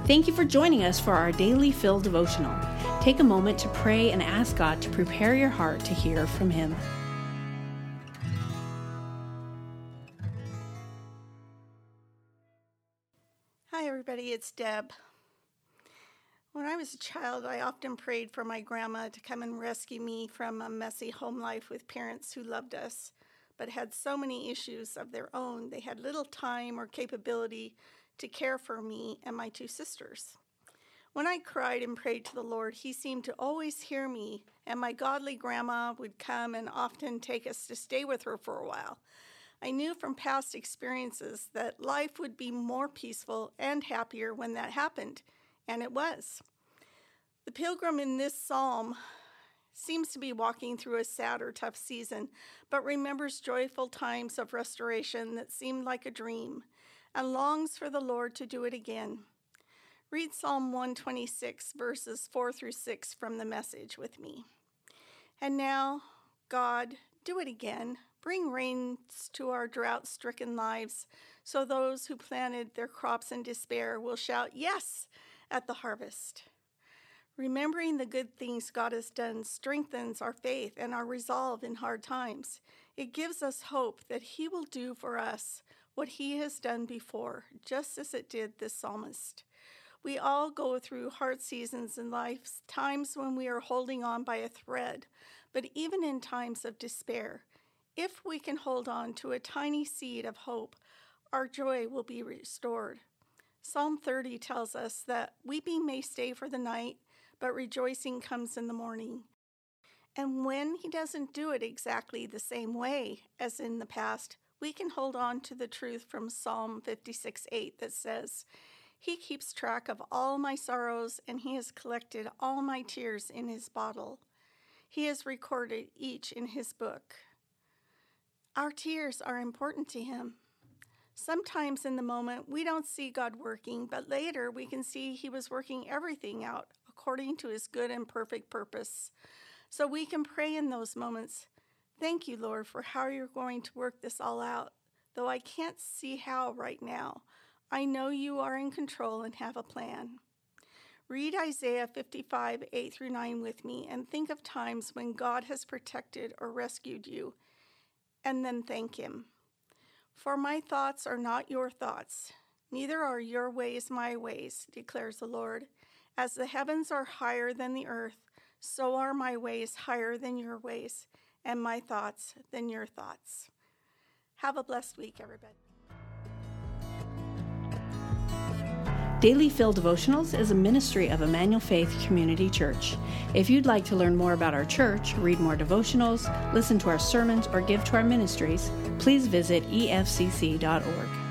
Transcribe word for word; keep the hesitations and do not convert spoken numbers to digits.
Thank you for joining us for our Daily Fill devotional. Take a moment to pray and ask God to prepare your heart to hear from Him. Hi everybody, it's Deb. When I was a child, I often prayed for my grandma to come and rescue me from a messy home life with parents who loved us, but had so many issues of their own. They had little time or capability to care for me and my two sisters. When I cried and prayed to the Lord, He seemed to always hear me, and my godly grandma would come and often take us to stay with her for a while. I knew from past experiences that life would be more peaceful and happier when that happened, and it was. The pilgrim in this psalm seems to be walking through a sad or tough season, but remembers joyful times of restoration that seemed like a dream, and longs for the Lord to do it again. Read Psalm one twenty-six, verses four through six from the Message with me. And now, God, do it again. Bring rains to our drought-stricken lives, so those who planted their crops in despair will shout yes at the harvest. Remembering the good things God has done strengthens our faith and our resolve in hard times. It gives us hope that He will do for us what He has done before, just as it did this psalmist. We all go through hard seasons in life, times when we are holding on by a thread, but even in times of despair, if we can hold on to a tiny seed of hope, our joy will be restored. Psalm thirty tells us that weeping may stay for the night, but rejoicing comes in the morning. And when He doesn't do it exactly the same way as in the past, we can hold on to the truth from Psalm fifty-six eight that says, He keeps track of all my sorrows, and He has collected all my tears in His bottle. He has recorded each in His book. Our tears are important to Him. Sometimes in the moment, we don't see God working, but later we can see He was working everything out according to His good and perfect purpose. So we can pray in those moments, thank you, Lord, for how you're going to work this all out. Though I can't see how right now, I know you are in control and have a plan. Read Isaiah fifty-five, eight through nine with me and think of times when God has protected or rescued you, and then thank Him. For my thoughts are not your thoughts, neither are your ways my ways, declares the Lord. As the heavens are higher than the earth, so are my ways higher than your ways, and my thoughts than your thoughts. Have a blessed week, everybody. Daily Fill Devotionals is a ministry of Emmanuel Faith Community Church. If you'd like to learn more about our church, read more devotionals, listen to our sermons, or give to our ministries, please visit e f c c dot org.